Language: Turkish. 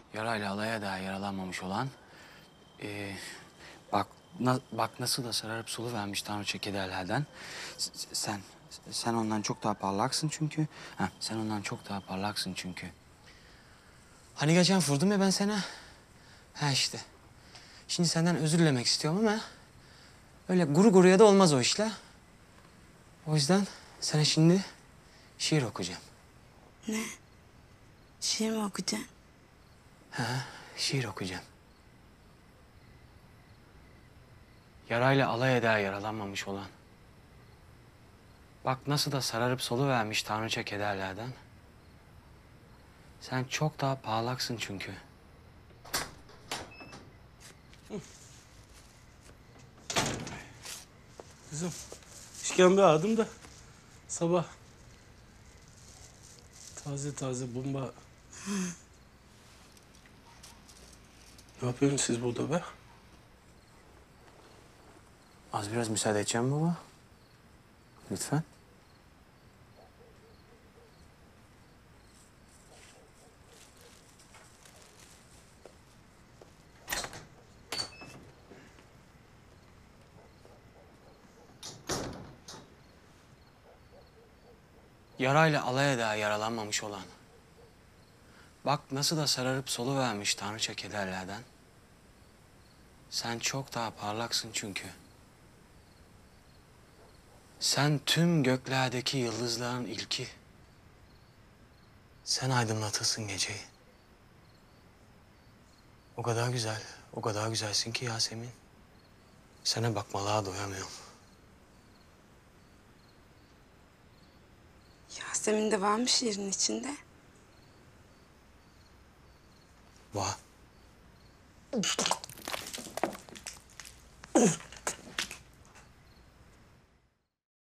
Yarayla alaya da yaralanmamış olan... bak, bak nasıl da sararıp soluvermiş tanrıça kederlerden. Sen ondan çok daha parlaksın çünkü. Ha, sen ondan çok daha parlaksın çünkü. Hani geçen vurdum ya ben sana. Ha işte. Şimdi senden özür dilemek istiyorum ama... öyle guru guruya da olmaz o işler. O yüzden sana şimdi şiir okuyacağım. Ne? Şiir mi okuyacaksın? Ha, şiir okuyacağım. Yarayla alay eder yaralanmamış olan. Bak nasıl da sararıp soluvermiş tanrıça kederlerden. Sen çok daha parlaksın çünkü. Kızım, işkembe aldım da sabah taze taze bomba. Ne yapıyorsunuz siz burada be? Az biraz müsaade edeceğim baba. Lütfen. Yarayla alay eder yaralanmamış olan. Bak nasıl da sararıp soluvermiş tanrıça kederlerden. Sen çok daha parlaksın çünkü. Sen tüm göklerdeki yıldızların ilki. Sen aydınlatırsın geceyi. O kadar güzel, o kadar güzelsin ki Yasemin. Sana bakmalığa doyamıyorum. Yasemin de var mı şiirin içinde? Vah.